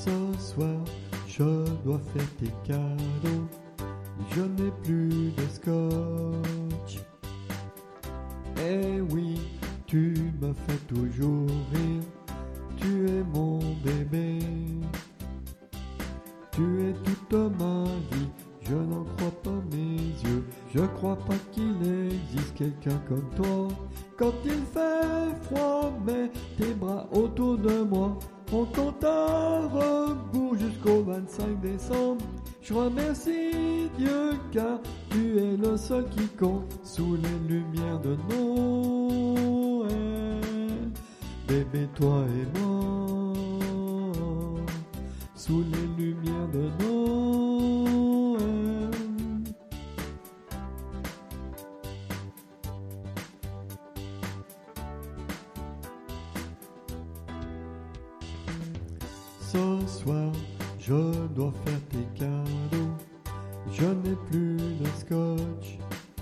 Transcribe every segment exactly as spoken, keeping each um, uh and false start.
Ce soir, je dois faire tes cadeaux. Je n'ai plus de scotch. Eh oui, tu me fais toujours rire. Tu es mon bébé. Tu es toute ma vie. Je n'en crois pas mes yeux. Je crois pas qu'il existe quelqu'un comme toi. Quand il fait froid, mets tes bras autour de moi. On compte à rebours jusqu'au vingt-cinq décembre. Je remercie Dieu car tu es le seul qui compte sous les lumières de Noël. Bébé, toi et moi, sous les lumières de Noël. Ce soir, je dois faire tes cadeaux. Je n'ai plus de scotch.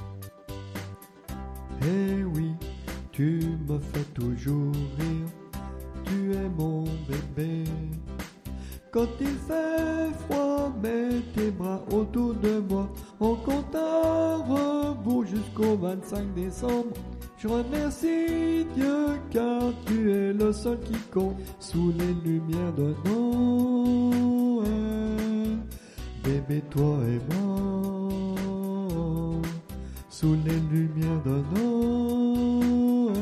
Eh oui, tu me fais toujours rire. Tu es mon bébé. Quand il fait froid, mets tes bras autour de moi. On compte à rebours jusqu'au vingt-cinq décembre. Je remercie Dieu car tu es le seul qui compte sous les lumières de Noël. Bébé, toi et moi, sous les lumières de Noël.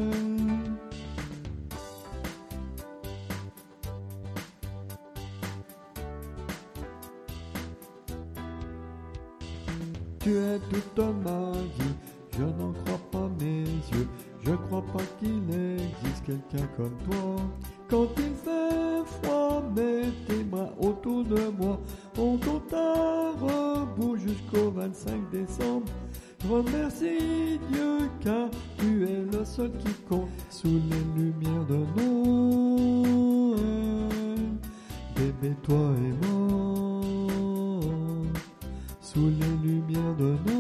Tu es toute ma vie. Je n'en crois pas mes yeux, je crois pas qu'il existe quelqu'un comme toi. Quand il fait froid, mets tes bras autour de moi. On compte à rebours jusqu'au vingt-cinq décembre. Je remercie Dieu car tu es le seul qui compte sous les lumières de Noël. Bébé, toi et moi, sous les lumières de Noël.